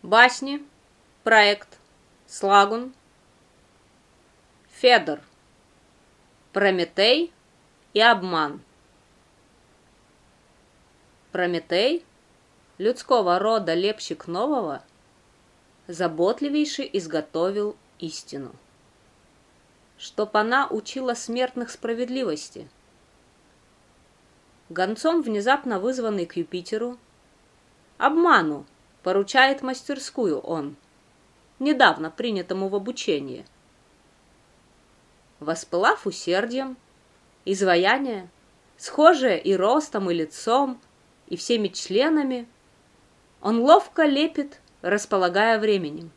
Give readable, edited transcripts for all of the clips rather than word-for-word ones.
Басни. Проект. Слагун. Федор. Прометей и обман. Прометей, людского рода лепщик нового, заботливейше изготовил истину, чтоб она учила смертных справедливости. Гонцом, внезапно вызванный к Юпитеру, обману поручает мастерскую он, недавно принятому в обучение. Воспылав усердием, изваяние, схожее и ростом, и лицом, и всеми членами, он ловко лепит, располагая временем.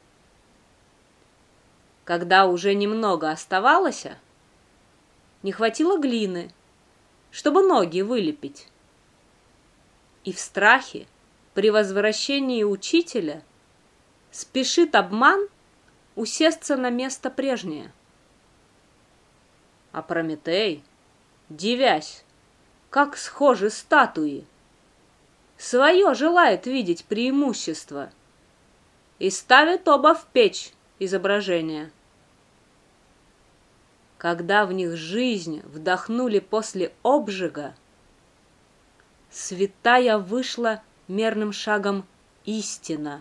Когда уже немного оставалось, не хватило глины, чтобы ноги вылепить. И в страхе, при возвращении учителя, спешит обман усесться на место прежнее. А Прометей, дивясь, как схожи статуи, свое желает видеть преимущество и ставит оба в печь изображения. Когда в них жизнь вдохнули после обжига, святая вышла мерным шагом истина,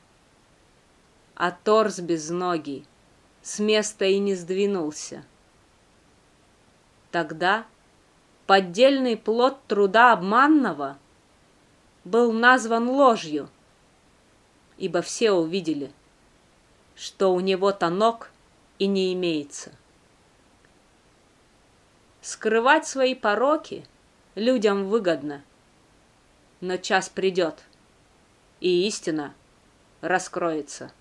а торс безногий с места и не сдвинулся. Тогда поддельный плод труда обманного был назван ложью, ибо все увидели, что у него-то ног и не имеется. Скрывать свои пороки людям выгодно, но час придет, и истина раскроется.